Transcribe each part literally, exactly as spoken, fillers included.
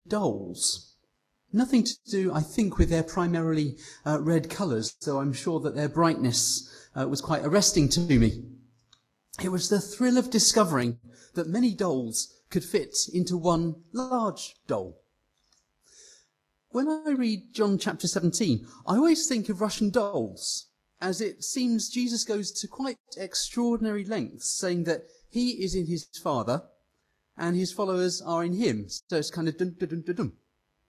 dolls. Nothing to do, I think, with their primarily uh, red colours, so I'm sure that their brightness uh, was quite arresting to me. It was the thrill of discovering that many dolls could fit into one large doll. When I read John chapter seventeen, I always think of Russian dolls, as it seems Jesus goes to quite extraordinary lengths, saying that he is in his Father and his followers are in him. So it's kind of dun dun dun dun dun.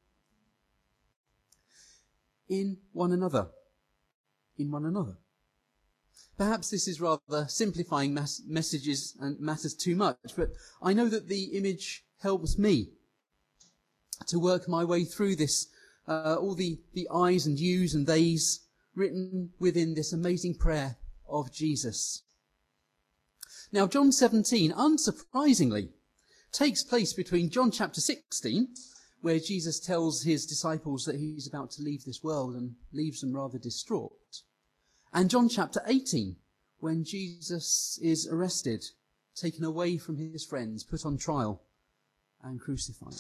In one another. In one another. Perhaps this is rather simplifying mass- messages and matters too much, but I know that the image helps me to work my way through this, uh, all the, the I's and U's and they's written within this amazing prayer of Jesus. Now, John seventeen, unsurprisingly, takes place between John chapter sixteen, where Jesus tells his disciples that he's about to leave this world and leaves them rather distraught, and John chapter eighteen, when Jesus is arrested, taken away from his friends, put on trial and crucified.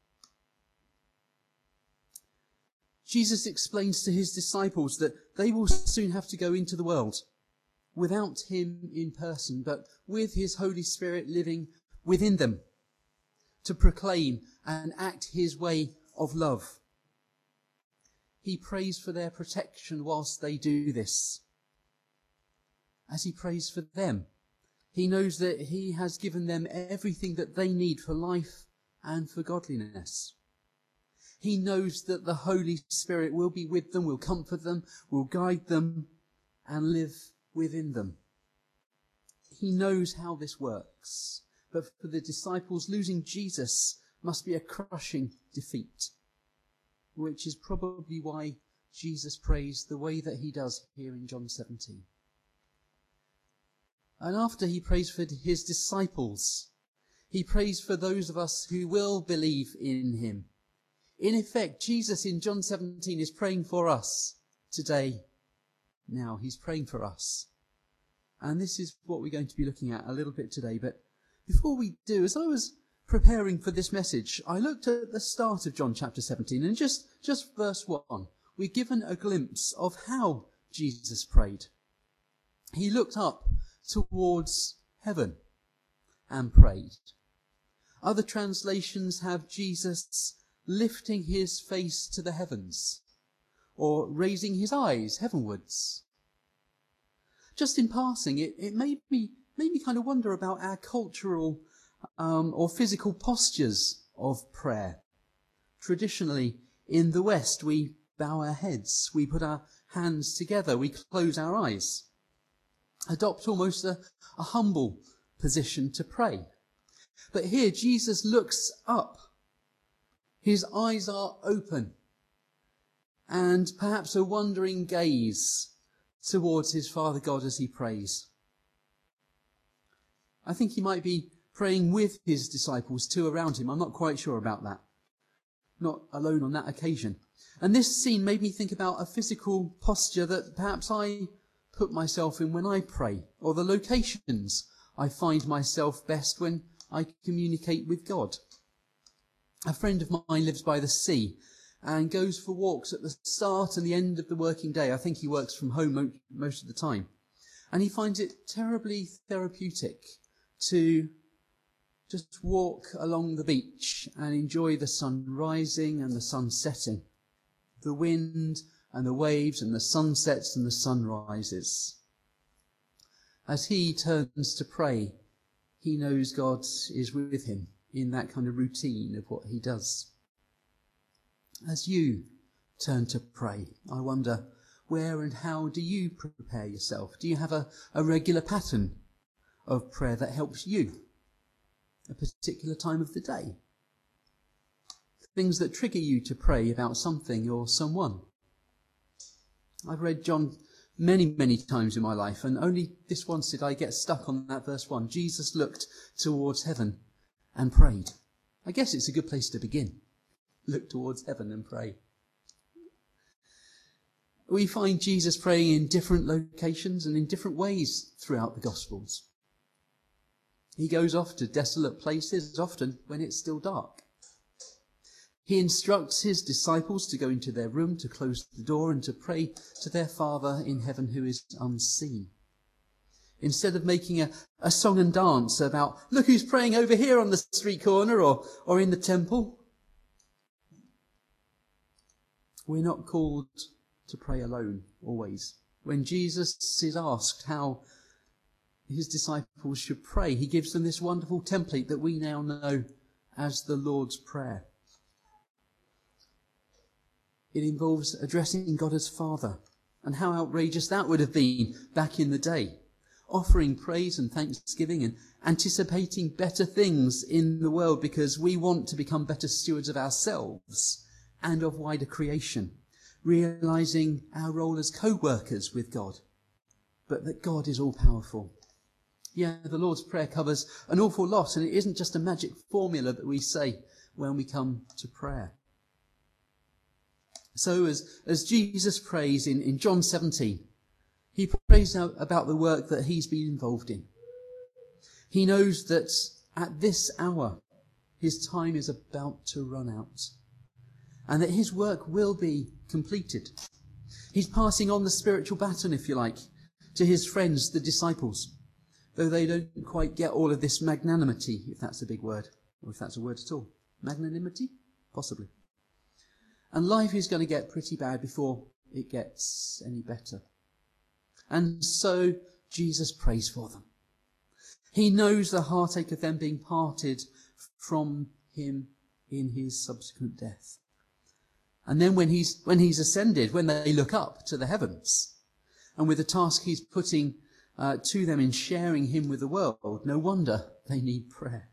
Jesus explains to his disciples that they will soon have to go into the world without him in person, but with his Holy Spirit living within them to proclaim and act his way of love. He prays for their protection whilst they do this. As he prays for them, he knows that he has given them everything that they need for life and for godliness. He knows that the Holy Spirit will be with them, will comfort them, will guide them, and live within them. He knows how this works, but for the disciples, losing Jesus must be a crushing defeat, which is probably why Jesus prays the way that he does here in John seventeen. And after he prays for his disciples, he prays for those of us who will believe in him. In effect, Jesus in John seventeen is praying for us today. Now, he's praying for us. And this is what we're going to be looking at a little bit today. But before we do, as I was preparing for this message, I looked at the start of John chapter seventeen, and just, just verse one, we're given a glimpse of how Jesus prayed. He looked up towards heaven and prayed. Other translations have Jesus lifting his face to the heavens, or raising his eyes heavenwards. Just in passing, it, it made me made me kind of wonder about our cultural um, or physical postures of prayer. Traditionally, in the West, we bow our heads, we put our hands together, we close our eyes, adopt almost a, a humble position to pray. But here, Jesus looks up. His eyes are open, and perhaps a wondering gaze towards his Father God as he prays. I think he might be praying with his disciples too around him. I'm not quite sure about that. Not alone on that occasion. And this scene made me think about a physical posture that perhaps I put myself in when I pray, or the locations I find myself best when I communicate with God. A friend of mine lives by the sea and goes for walks at the start and the end of the working day. I think he works from home mo- most of the time. And he finds it terribly therapeutic to just walk along the beach and enjoy the sun rising and the sun setting, the wind and the waves and the sunsets and the sunrises. As he turns to pray, he knows God is with him in that kind of routine of what he does. As you turn to pray, I wonder, where and how do you prepare yourself? Do you have a, a regular pattern of prayer that helps you? A particular time of the day? Things that trigger you to pray about something or someone? I've read John many, many times in my life, and only this once did I get stuck on that verse one. Jesus looked towards heaven and prayed. I guess it's a good place to begin. Look towards heaven and pray. We find Jesus praying in different locations and in different ways throughout the Gospels. He goes off to desolate places, often when it's still dark. He instructs his disciples to go into their room, to close the door, and to pray to their Father in heaven who is unseen. Instead of making a, a song and dance about, look who's praying over here on the street corner or, or in the temple. We're not called to pray alone, always. When Jesus is asked how his disciples should pray, he gives them this wonderful template that we now know as the Lord's Prayer. It involves addressing God as Father, and how outrageous that would have been back in the day. Offering praise and thanksgiving and anticipating better things in the world because we want to become better stewards of ourselves and of wider creation, realizing our role as co-workers with God, but that God is all-powerful. Yeah, the Lord's Prayer covers an awful lot, and it isn't just a magic formula that we say when we come to prayer. So as, as Jesus prays in, in John seventeen, he prays out about the work that he's been involved in. He knows that at this hour, his time is about to run out, and that his work will be completed. He's passing on the spiritual baton, if you like, to his friends, the disciples, though they don't quite get all of this magnanimity, if that's a big word, or if that's a word at all. Magnanimity? Possibly. And life is going to get pretty bad before it gets any better. And so Jesus prays for them. He knows the heartache of them being parted from him in his subsequent death. And then when he's, when he's ascended, when they look up to the heavens, and with the task he's putting uh, to them in sharing him with the world, no wonder they need prayer.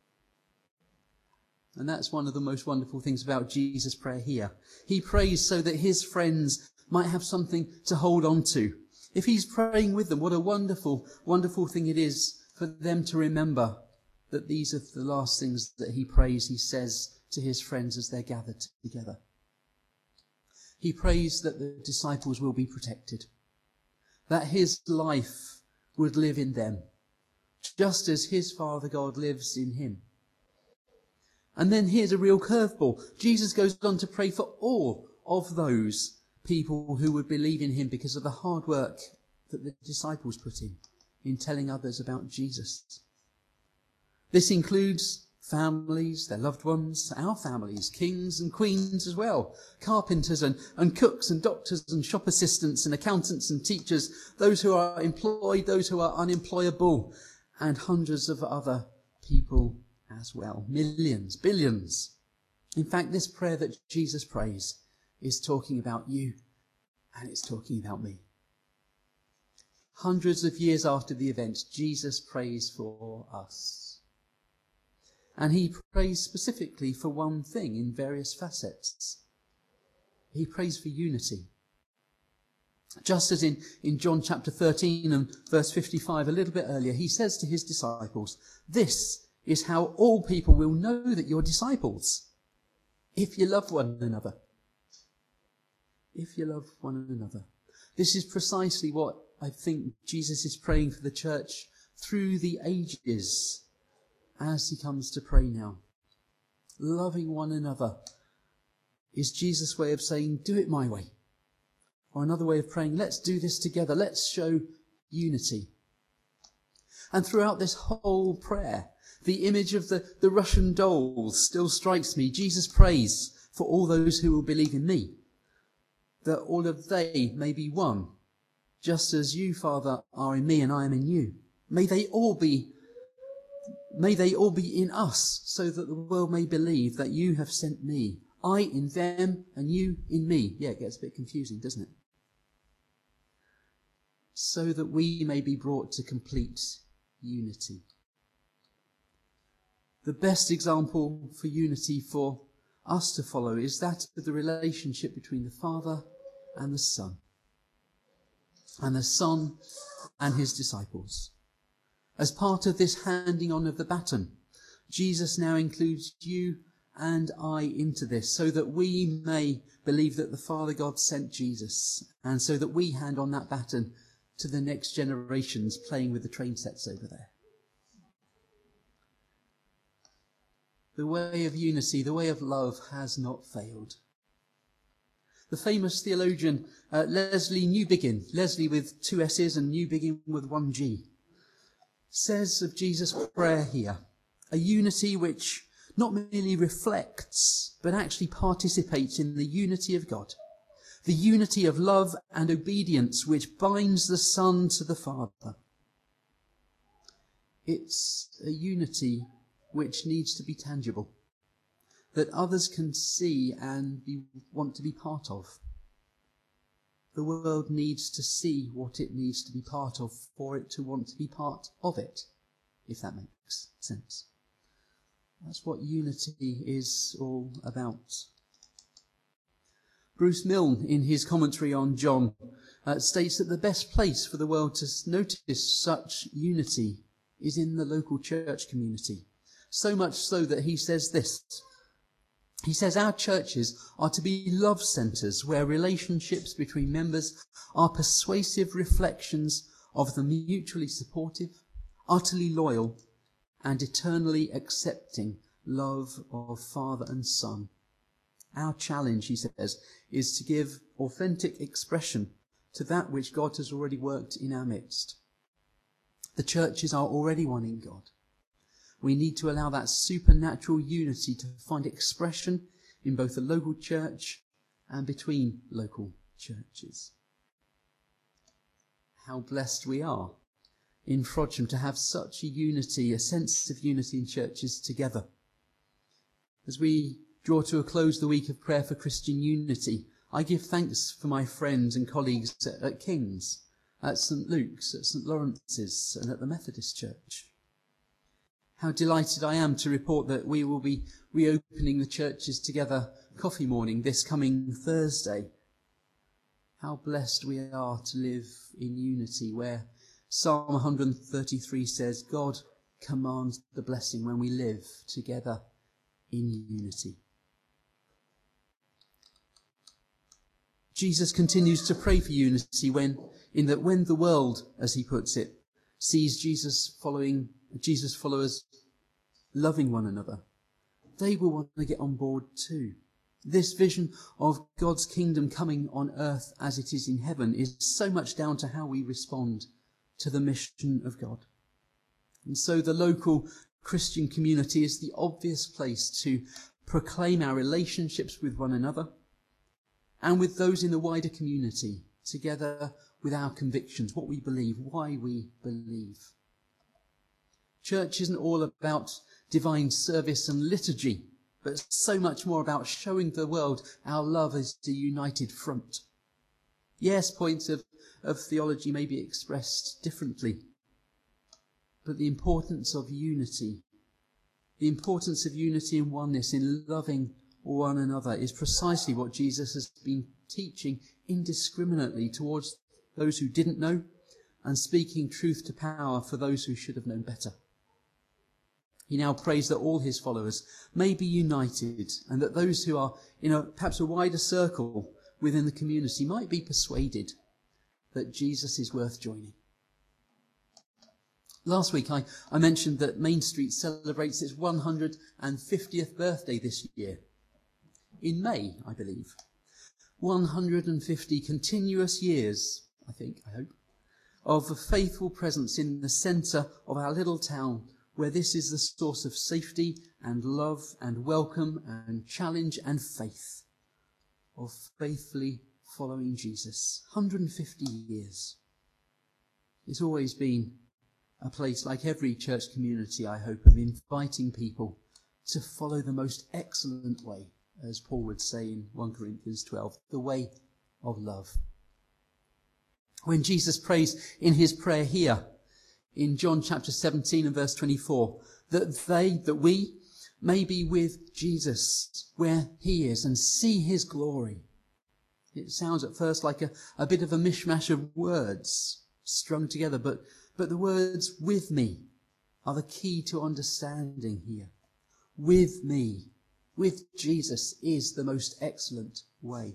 And that's one of the most wonderful things about Jesus' prayer here. He prays so that his friends might have something to hold on to. If he's praying with them, what a wonderful, wonderful thing it is for them to remember that these are the last things that he prays, he says to his friends as they're gathered together. He prays that the disciples will be protected, that his life would live in them, just as his Father God lives in him. And then here's a real curveball. Jesus goes on to pray for all of those people who would believe in him because of the hard work that the disciples put in, in telling others about Jesus. This includes families, their loved ones, our families, kings and queens as well, carpenters and, and cooks and doctors and shop assistants and accountants and teachers, those who are employed, those who are unemployable, and hundreds of other people as well. Millions, billions. In fact, this prayer that Jesus prays is talking about you, and it's talking about me. Hundreds of years after the event, Jesus prays for us. And he prays specifically for one thing in various facets. He prays for unity. Just as in, in John chapter thirteen and verse fifty-five, a little bit earlier, he says to his disciples, "This is how all people will know that you're disciples, if you love one another." If you love one another. This is precisely what I think Jesus is praying for the church through the ages as he comes to pray now. Loving one another is Jesus' way of saying, do it my way. Or another way of praying, let's do this together. Let's show unity. And throughout this whole prayer, the image of the, the Russian dolls still strikes me. Jesus prays for all those who will believe in me, that all of they may be one, just as you, Father, are in me and I am in you. May they all be, may they all be in us, so that the world may believe that you have sent me. I in them and you in me. Yeah, it gets a bit confusing, doesn't it? So that we may be brought to complete unity. The best example for unity for us to follow is that of the relationship between the Father and the Son, and the Son and his disciples. As part of this handing on of the baton, Jesus now includes you and I into this, so that we may believe that the Father God sent Jesus, and so that we hand on that baton to the next generations playing with the train sets over there. The way of unity, the way of love has not failed. The famous theologian uh, Leslie Newbigin, Leslie with two S's and Newbigin with one G, says of Jesus' prayer here, a unity which not merely reflects, but actually participates in the unity of God. The unity of love and obedience which binds the Son to the Father. It's a unity which needs to be tangible, that others can see and be, want to be part of. The world needs to see what it needs to be part of for it to want to be part of it, if that makes sense. That's what unity is all about. Bruce Milne, in his commentary on John, uh, states that the best place for the world to notice such unity is in the local church community. So much so that he says this. He says our churches are to be love centres where relationships between members are persuasive reflections of the mutually supportive, utterly loyal, and eternally accepting love of Father and Son. Our challenge, he says, is to give authentic expression to that which God has already worked in our midst. The churches are already one in God. We need to allow that supernatural unity to find expression in both the local church and between local churches. How blessed we are in Frodsham to have such a unity, a sense of unity in churches together. As we draw to a close the week of prayer for Christian unity, I give thanks for my friends and colleagues at, at King's, at St Luke's, at St Lawrence's and at the Methodist Church. How delighted I am to report that we will be reopening the churches together coffee morning this coming Thursday. How blessed we are to live in unity, where Psalm one hundred thirty-three says, God commands the blessing when we live together in unity. Jesus continues to pray for unity when, in that when the world, as he puts it, sees Jesus following, Jesus followers loving one another, they will want to get on board too. This vision of God's kingdom coming on earth as it is in heaven is so much down to how we respond to the mission of God. And so the local Christian community is the obvious place to proclaim our relationships with one another and with those in the wider community, together with our convictions, what we believe, why we believe. Church isn't all about divine service and liturgy, but so much more about showing the world our love as a united front. Yes, points of, of theology may be expressed differently, but the importance of unity, the importance of unity and oneness in loving one another is precisely what Jesus has been teaching indiscriminately towards those who didn't know and speaking truth to power for those who should have known better. He now prays that all his followers may be united and that those who are in a perhaps a wider circle within the community might be persuaded that Jesus is worth joining. Last week I, I mentioned that Main Street celebrates its one hundred fiftieth birthday this year. In May, I believe. one hundred fifty continuous years, I think, I hope, of a faithful presence in the centre of our little town, where this is the source of safety and love and welcome and challenge and faith, of faithfully following Jesus. one hundred fifty years. It's always been a place, like every church community, I hope, of inviting people to follow the most excellent way, as Paul would say in First Corinthians twelve, the way of love. When Jesus prays in his prayer here, in John chapter seventeen and verse twenty-four, that they, that we may be with Jesus where he is and see his glory. It sounds at first like a, a bit of a mishmash of words strung together, but, but the words with me are the key to understanding here. With me, with Jesus, is the most excellent way.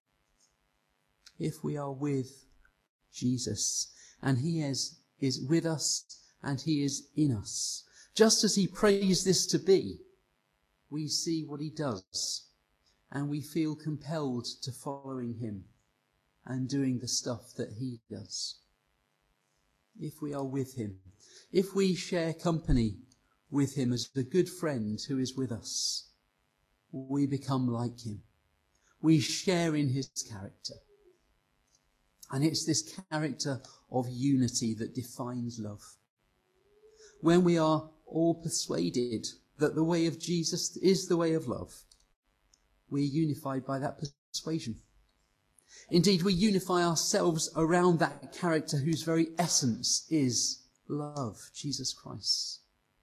If we are with Jesus and he is is with us and he is in us, just as he prays this to be, we see what he does, and we feel compelled to following him and doing the stuff that he does. If we are with him, if we share company with him as the good friend who is with us, we become like him. We share in his character. And it's this character of unity that defines love. When we are all persuaded that the way of Jesus is the way of love, we're unified by that persuasion. Indeed, we unify ourselves around that character whose very essence is love, Jesus Christ.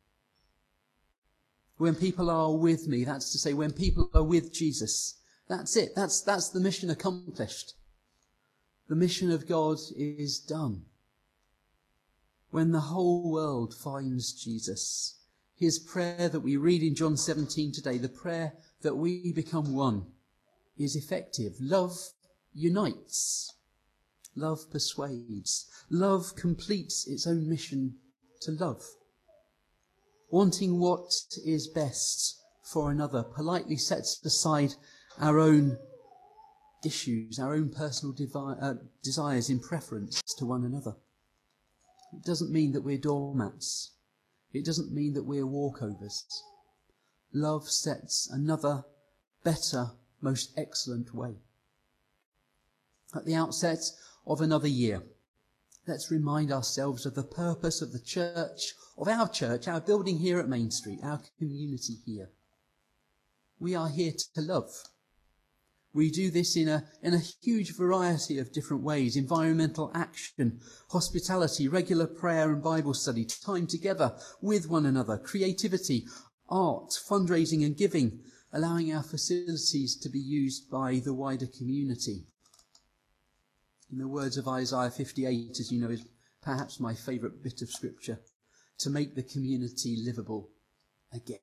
When people are with me, that's to say, when people are with Jesus, that's it. That's, that's the mission accomplished. The mission of God is done. When the whole world finds Jesus, his prayer that we read in John seventeen today, the prayer that we become one, is effective. Love unites. Love persuades. Love completes its own mission to love. Wanting what is best for another politely sets aside our own issues, our own personal devi- uh, desires in preference to one another. It doesn't mean that we're doormats. It doesn't mean that we're walkovers. Love sets another, better, most excellent way. At the outset of another year, let's remind ourselves of the purpose of the church, of our church, our building here at Main Street, our community here. We are here to love. We do this in a, in a huge variety of different ways: environmental action, hospitality, regular prayer and Bible study, time together with one another, creativity, art, fundraising and giving, allowing our facilities to be used by the wider community. In the words of Isaiah fifty-eight, as you know, is perhaps my favourite bit of scripture, to make the community livable again.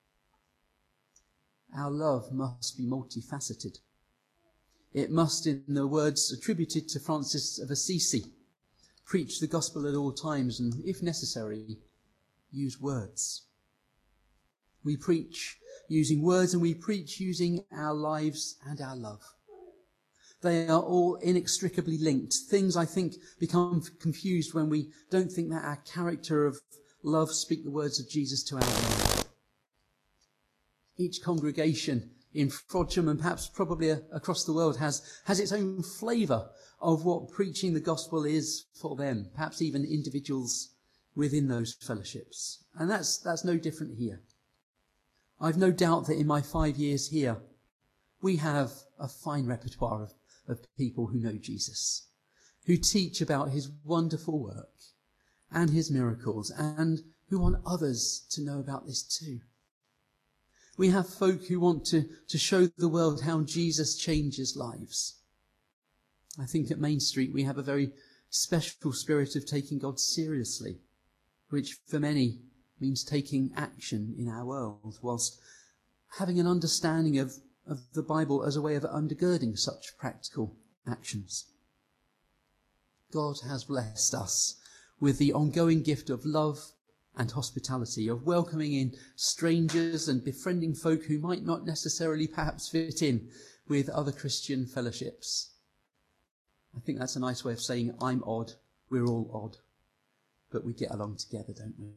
Our love must be multifaceted. It must, in the words attributed to Francis of Assisi, preach the gospel at all times and, if necessary, use words. We preach using words and we preach using our lives and our love. They are all inextricably linked. Things, I think, become confused when we don't think that our character of love speak the words of Jesus to our lives. Each congregation in Frodsham and perhaps probably across the world has, has its own flavour of what preaching the gospel is for them, perhaps even individuals within those fellowships. And that's, that's no different here. I've no doubt that in my five years here, we have a fine repertoire of, of people who know Jesus, who teach about his wonderful work and his miracles, and who want others to know about this too. We have folk who want to, to show the world how Jesus changes lives. I think at Main Street we have a very special spirit of taking God seriously, which for many means taking action in our world, whilst having an understanding of, of the Bible as a way of undergirding such practical actions. God has blessed us with the ongoing gift of love and hospitality, of welcoming in strangers and befriending folk who might not necessarily perhaps fit in with other Christian fellowships. I think that's a nice way of saying I'm odd, we're all odd, but we get along together, don't we?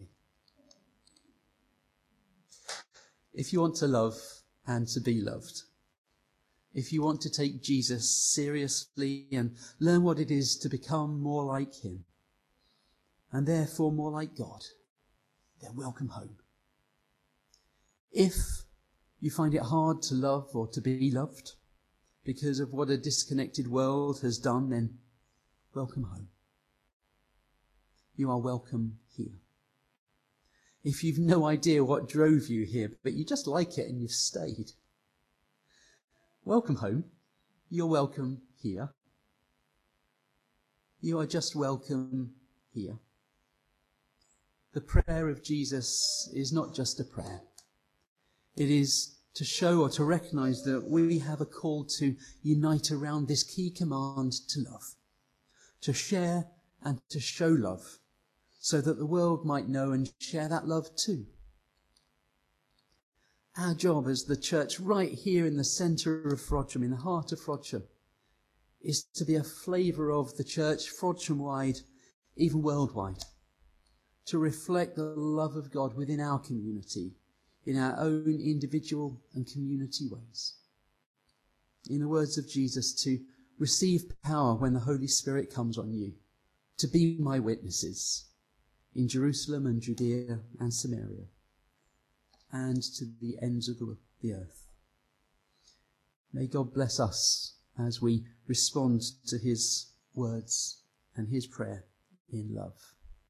If you want to love and to be loved, if you want to take Jesus seriously and learn what it is to become more like him, and therefore more like God, then welcome home. If you find it hard to love or to be loved because of what a disconnected world has done, then welcome home. You are welcome here. If you've no idea what drove you here, but you just like it and you've stayed, welcome home. You're welcome here. You are just welcome here. The prayer of Jesus is not just a prayer. It is to show or to recognise that we have a call to unite around this key command to love, to share and to show love, so that the world might know and share that love too. Our job as the church right here in the centre of Frodsham, in the heart of Frodsham, is to be a flavour of the church, Frodsham-wide, even worldwide, to reflect the love of God within our community, in our own individual and community ways. In the words of Jesus, to receive power when the Holy Spirit comes on you, to be my witnesses in Jerusalem and Judea and Samaria, and to the ends of the, the earth. May God bless us as we respond to his words and his prayer in love.